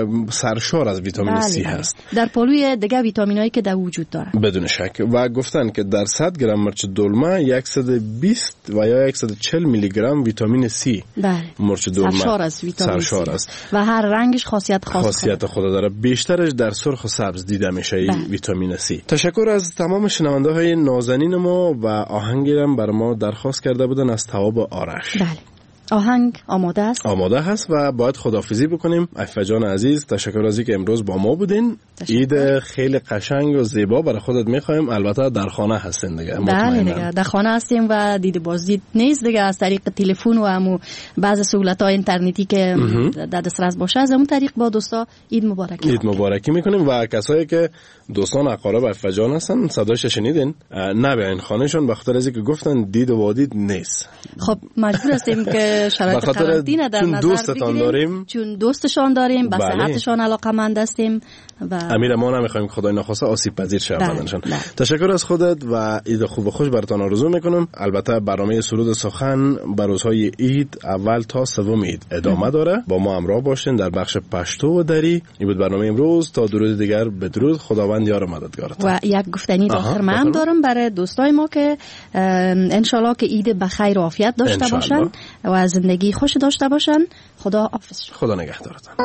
سرشار از ویتامین C هست. در پلوی دیگه ویتامینایی که در وجود داره. بدون شک. و گفتن که در صد گرم مرچ دلمه صد و بیست و یا صد و چهل میلی گرم ویتامین C. بله. مرچ دلمه سرشار از ویتامین سرشار است. و هر رنگش خاصیت خاص خاصیت خود داره. بیشترش در سرخ و سبز دیده میشه این ویتامین C. تشکر از تمام شنونده های نازنین ما و آهنگی هم بر ما درخواست کرده بودن از تواب آرش. بله. آهنگ آماده است آماده هست و باید خداحافظی بکنیم. عفه جان عزیز تشکر از اینکه امروز با ما بودین. عید خیلی قشنگ و زیبا برای خودت میخوایم. البته در خانه هستین دیگه. بله دیگه در خانه هستیم و دید بازدید نیست دیگه، از طریق تلفن و همو بعض سهولت‌های اینترنتی که در دسترس باشه از اون طریق با دوستا عید مبارکی عید مبارکی میکنیم. و کسایی که دوستان اقارب عفه جان هستن صداش شنیدین نبیاین خانهشون به خاطر از اینکه گفتن دید و وادید نیست. خب مجبور هستیم که شرایط قرنطینه در نظر دوستتان داریم، چون دوستشان داریم، به صحتشان علاقه‌مند هستیم و امیر ما نمیخوایم خدای نخواسته آسیب پذیر شه بدنشان. تشکر از خودت و عید خوب و خوش براتون آرزو میکنم. البته برنامه سرود سخن بر روزهای عید اول تا سوم عید ادامه داره. با ما همراه باشین در بخش پشتو و دری. این بود برنامه امروز. تا درود دیگر بدرود. خداوند یار مددگارتان. و یک گفتنی آخر من دارم برای دوستای ما که ان شاء الله که عید بخیر و عافیت داشته باشن و زندگی خوش داشته باشن. خدا حافظ. خدا نگهدارتان.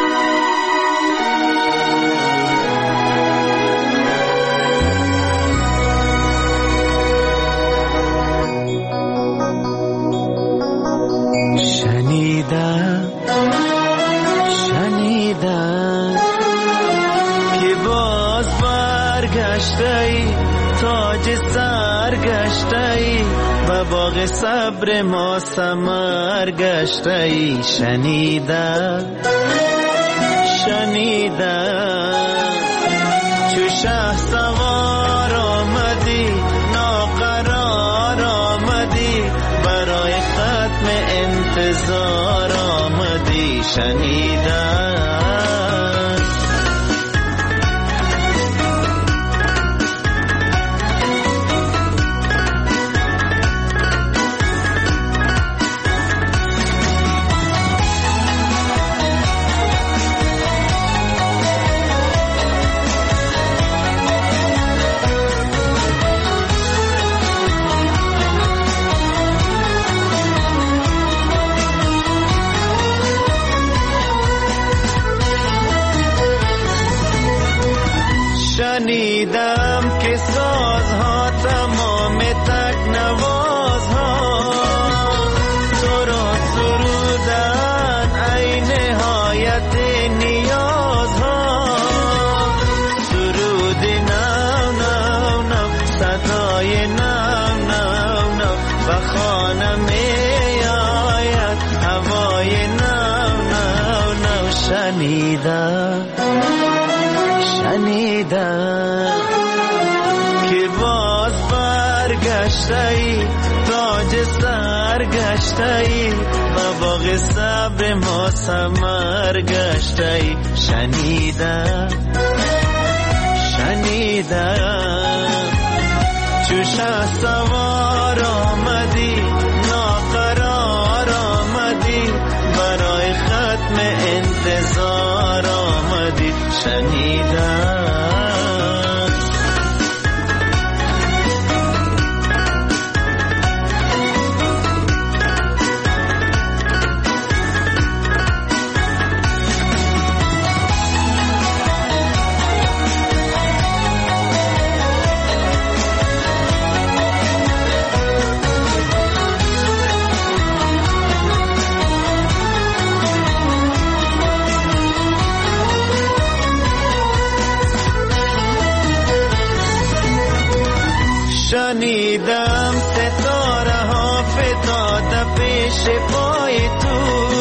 شنیدم شنیدم که باز برگشتی، تاج سر گشتی و باغ صبر ما ثمر گشتی. شنیدم شنیدم چو شه سوار آمدی، ناقرار آمدی، برای ختم انتظار آمدی. شنیدم شنیدم که سازها تمام تکنوازها تو را سرودن ای نهایت نیازها. سرود نو نو نو، صدای نو نو نو، و خانه می آید هوای نو نو نو. شنیدم شنیدم که باز برگشتی، تاج سر گشتی و باغ صبر ما ثمر گشتی. شنیدم شنیدم چو شه سوار آمدی، ناقرار آمدی، برای ختم انتظار آمدی. شنیدم شنیدم ستاره ها فتاده پیش پای تو،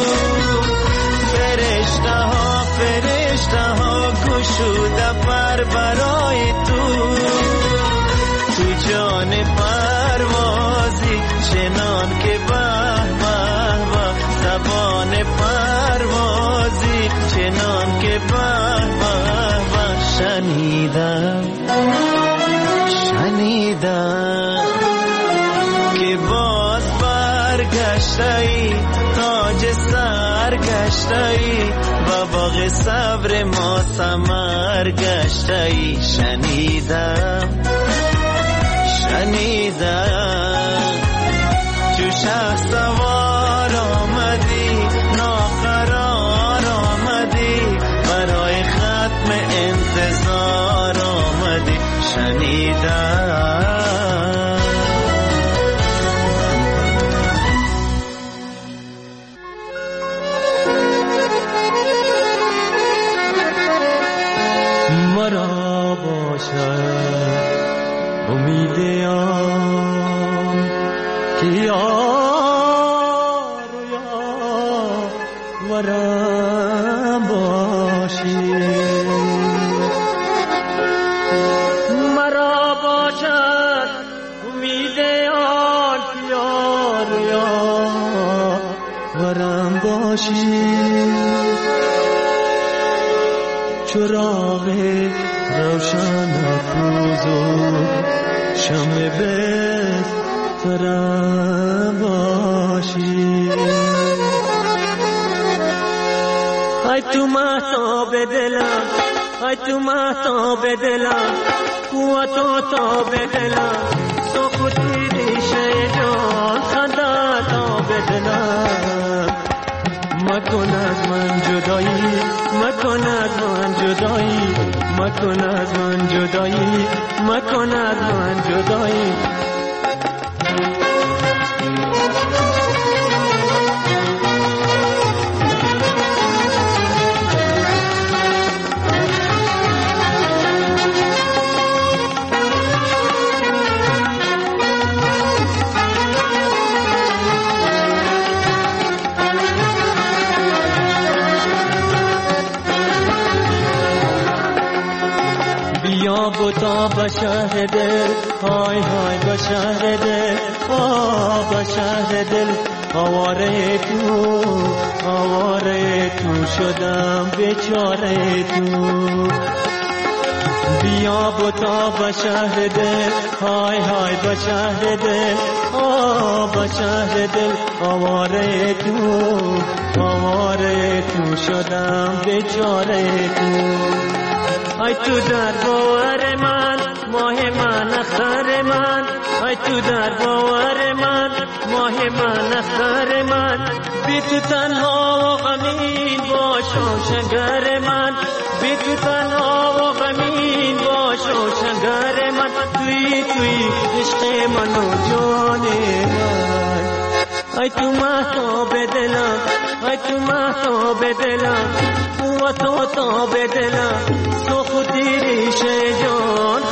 فرشته ها فرشته ها گشوده پر برای تو. تو جان پروازی چنان که به به به، زبان پروازی چنان که به به به. شنیدم شنیدم که باز برگشتی، تاج سر گشتی و باغ صبر ما ثمر گشتی. شنیدم شنیدم چو شه سوار آمدی، ناقرار آمدی، برای ختم انتظار آمدی. شنیدم مرا باشد امید آن که یار یار ورم باشی. مرا باشد امید آن که یار یار باشی، چراغ روشن افروز و شمع بهترم باشی. ای تو مهتاب دلم، ای تو مهتاب دلم، قوت و تاب دلم، سکوتی ریشه جان خنده تاب دلم. مکن از من جدایی، مکن از من جدایی، مکن از من جدایی، مکن از من جدایی. بوتا بشهر دل، های های بشهر دل، آه بشهر دل، آواره تو، آواره تو شدم بیچاره تو. بیا بوتا بشهر دل، های های بشهر دل، آه بشهر دل، آواره تو، آواره تو شدم بیچاره تو. ای تو در باور من، ماه من اختر من، ای تو در باور من، ماه من اختر من، بی تو تنها و غمین باشم شنگر من، بی تو تنها و غمین باشم شنگر من. توی توی عشق من و جان من، ای تو مهتاب دلم، ای تو مهتاب دلم، قوت و تاب دلم، سختی ریشه جان